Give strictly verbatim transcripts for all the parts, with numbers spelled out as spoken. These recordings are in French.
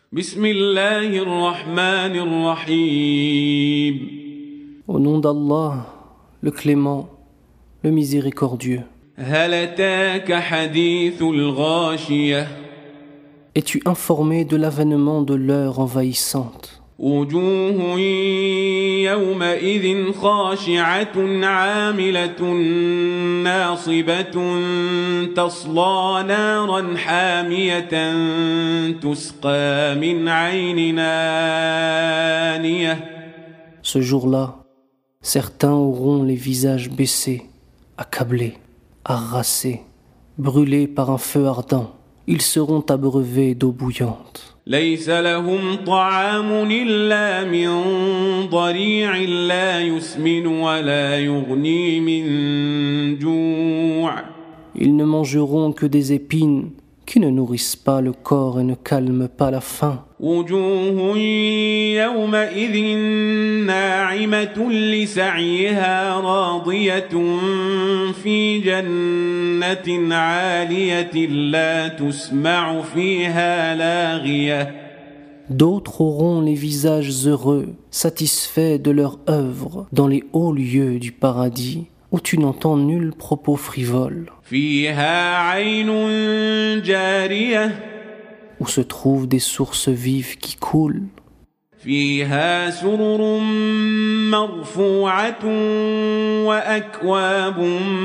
بسم الله الرحمن الرحيم. Au nom d'Allah, le clément, le miséricordieux. هل أتاك حديث الغاشية. Es-tu informé de l'avènement de l'heure envahissante? وجوه يومئذ خاشعة عاملة ناصبة تصلى نارا حامية تسقى من عين آنية. Ce jour-là, certains auront les visages baissés, accablés, harassés, brûlés par un feu ardent. Ils seront abreuvés d'eau bouillante. ليس لهم طعام إلا من ضريع لا يسمن ولا يغني من جوع. Ils ne mangeront que des épines qui ne nourrissent pas le corps et ne calment pas la faim. وجوه يومئذ ناعمة لسعيها راضية في جنة عالية لا تسمع فيها لاغية. D'autres auront les visages heureux, satisfaits de leur œuvre, dans les hauts lieux du paradis, où tu n'entends nul propos frivole. فيها عين جارية. Où se trouvent des sources vives qui coulent. فيها سرر مرفوعة وأكواب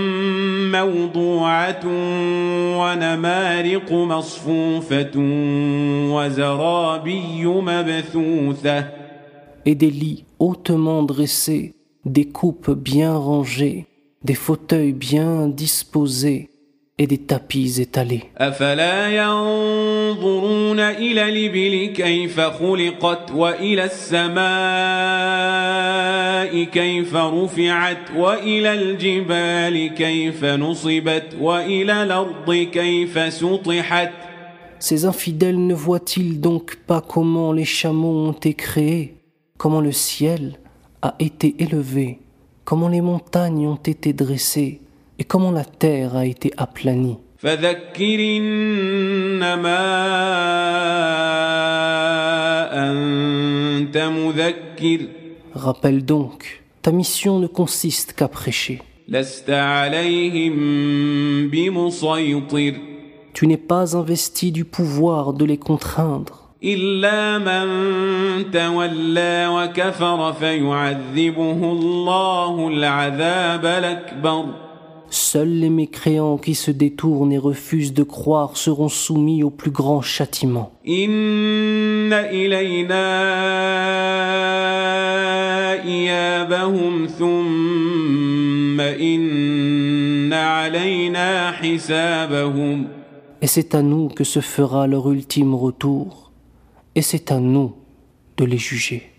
موضوعة ونمارق مصفوفة وزرابي مبثوثة. Et des lits hautement dressés, des coupes bien rangées, des fauteuils bien disposés et des tapis étalés. أفلا ينظرون إلى الإبل كيف خلقت وإلى السماء كيف رفعت وإلى الجبال كيف نصبت وإلى الأرض كيف سطحت. Ces infidèles ne voient-ils donc pas comment les chameaux ont été créés, comment le ciel a été élevé, comment les montagnes ont été dressées et comment la terre a été aplanie. فذكر إنما أنت مذكر. Rappelle donc, ta mission ne consiste qu'à prêcher. لست عليهم بمسيطر. Tu n'es pas investi du pouvoir de les contraindre. إلا من تولى وكفر فيعذبه الله العذاب الأكبر. Seuls les mécréants qui se détournent et refusent de croire seront soumis au plus grand châtiment. إن إلينا إيابهم ثم إن علينا حسابهم. Et c'est à nous que se fera leur ultime retour, et c'est à nous de les juger.